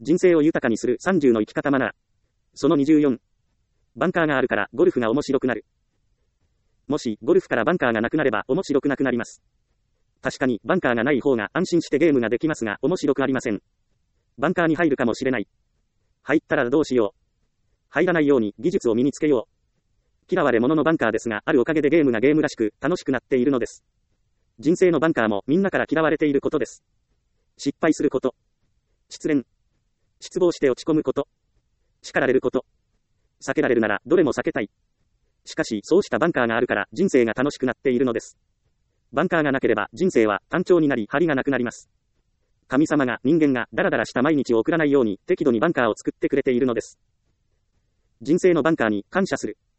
人生を豊かにする30の生き方マナー。その24。バンカーがあるからゴルフが面白くなる。もしゴルフからバンカーがなくなれば面白くなくなります。確かにバンカーがない方が安心してゲームができますが面白くありません。バンカーに入るかもしれない。入ったらどうしよう。入らないように技術を身につけよう。嫌われ者のバンカーですがあるおかげでゲームがゲームらしく楽しくなっているのです。人生のバンカーもみんなから嫌われていることです。失敗すること。失恋。失望して落ち込むこと。叱られること。避けられるならどれも避けたい。しかしそうしたバンカーがあるから人生が楽しくなっているのです。バンカーがなければ人生は単調になり張りがなくなります。神様が人間がダラダラした毎日を送らないように適度にバンカーを作ってくれているのです。人生のバンカーに感謝する。